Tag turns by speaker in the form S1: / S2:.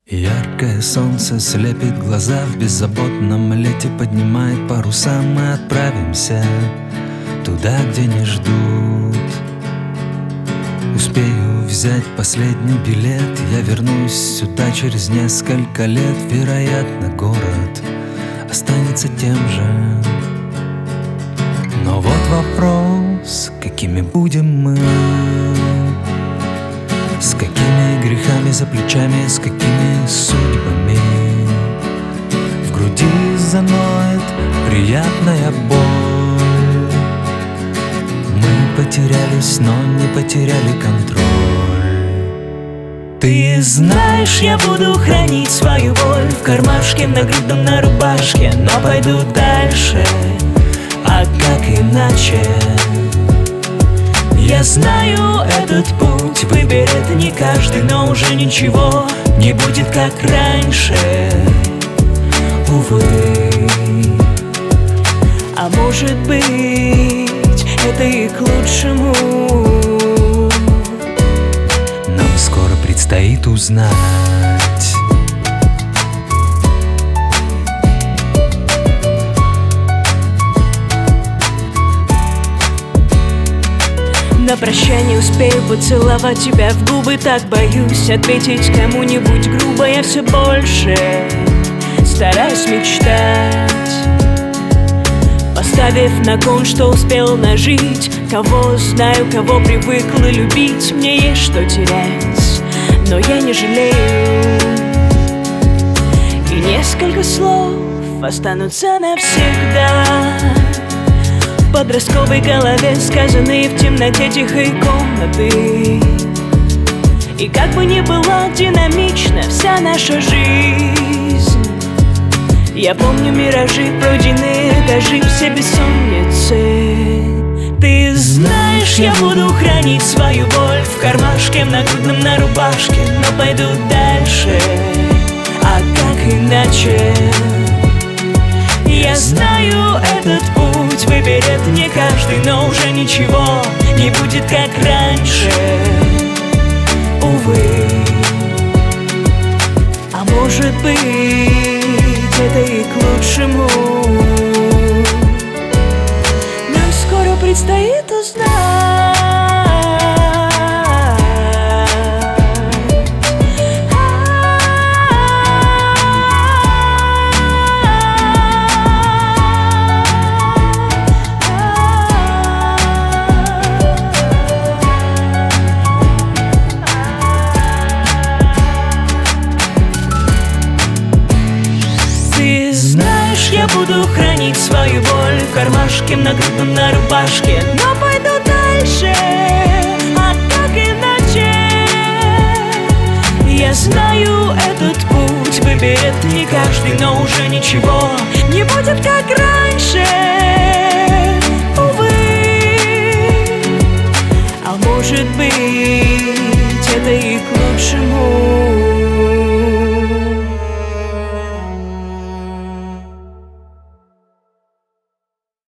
S1: Яркое солнце слепит глаза, в беззаботном лете поднимает паруса. Мы отправимся туда, где не ждут. Успею взять последний билет, я вернусь сюда через несколько лет. Вероятно, город останется тем же. Но вот вопрос, какими будем мы? С какими грехами за плечами, с какими судьбами? В груди заноет приятная боль. Мы потерялись, но не потеряли контроль. Ты знаешь, я буду хранить свою боль в кармашке, в нагрудном, на рубашке, но пойду дальше, а как иначе? Я знаю этот путь, выберет не каждый, но уже ничего не будет, как раньше, увы. А может быть, это и к лучшему. Нам скоро предстоит узнать.
S2: На прощание успею поцеловать тебя в губы. Так боюсь ответить кому-нибудь грубо. Я все больше стараюсь мечтать, поставив на кон, что успел нажить. Кого знаю, кого привыкла любить. Мне есть что терять, но я не жалею. И несколько слов останутся навсегда в подростковой голове, сказанные в темноте тихой комнаты. И как бы ни была динамична вся наша жизнь, я помню миражи, пройденные этажи, все бессонницы. Ты знаешь, я буду хранить свою боль в кармашке, в нагрудном, на рубашке, но пойду дальше, а как иначе? Я знаю этот путь, выберет не каждый, но уже ничего не будет, как раньше, увы. А может быть, это и к лучшему. Нам скоро предстоит узнать. Ты знаешь, я буду хранить свою боль в кармашке, в нагрудном, на рубашке, но пойду дальше, а как иначе? Я знаю этот путь, выберет не каждый, но уже ничего не будет, как раньше, увы. А может быть,